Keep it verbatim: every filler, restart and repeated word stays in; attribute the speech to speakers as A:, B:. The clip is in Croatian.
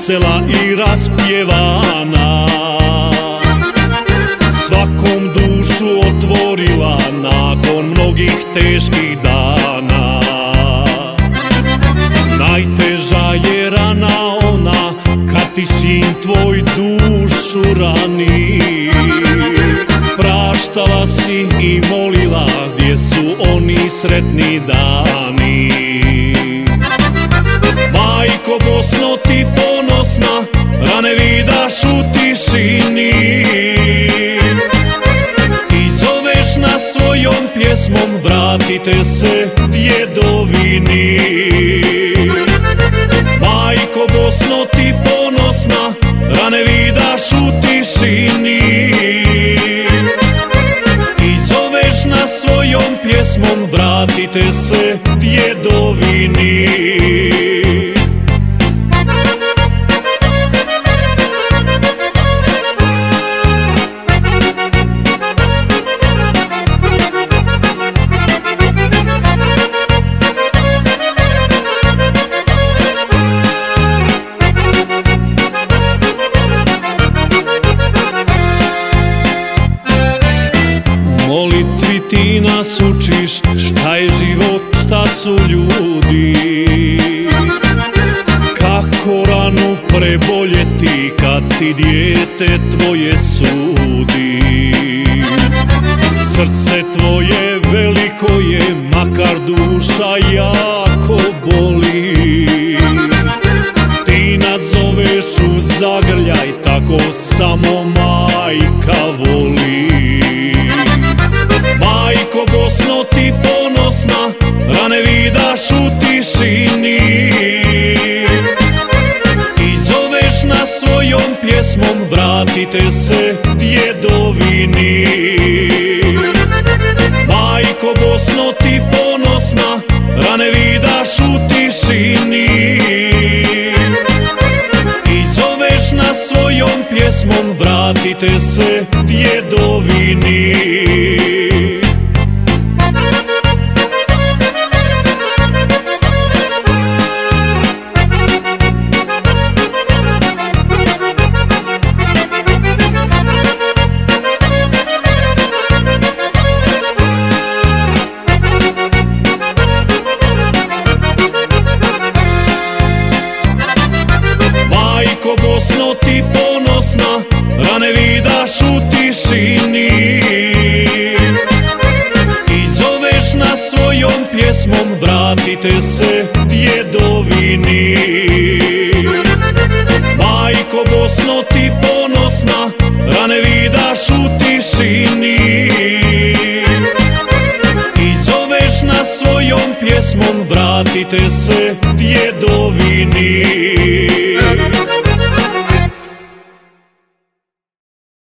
A: vesela i raspjevana, svakom dušu otvorila nakon mnogih teških dana. Najteža je rana ona kad ti sin tvoj dušu rani. Praštala si i molila gdje su oni sretni dani. Majko Bosno ti ponosna, rane vidaš u tišini i zoveš nas svojom pjesmom, vratite se djedovini. Majko Bosno ti ponosna, rane vidaš u tišini i zoveš nas svojom pjesmom, vratite se djedovini. Molitvi ti nas učiš, šta je život, šta su ljudi, kako ranu preboljeti kad ti dijete tvoje sudi. Srce tvoje veliko je, makar duša jako boli. Ti nas zoveš u zagrljaj, tako samo majka voli. Majko Bosno ti ponosna, rane vidaš u tišini i zoveš nas svojom pjesmom, vratite se djedovini. Majko Bosno ti ponosna, rane vidaš u tišini i zoveš nas svojom pjesmom, vratite se djedovini. Majko Bosno ti ponosna, rane vidaš u tišini i zoveš nas svojom pjesmom, vratite se djedovini. Majko Bosno ti ponosna, rane vidaš u tišini i zoveš nas svojom pjesmom, vratite se djedovini.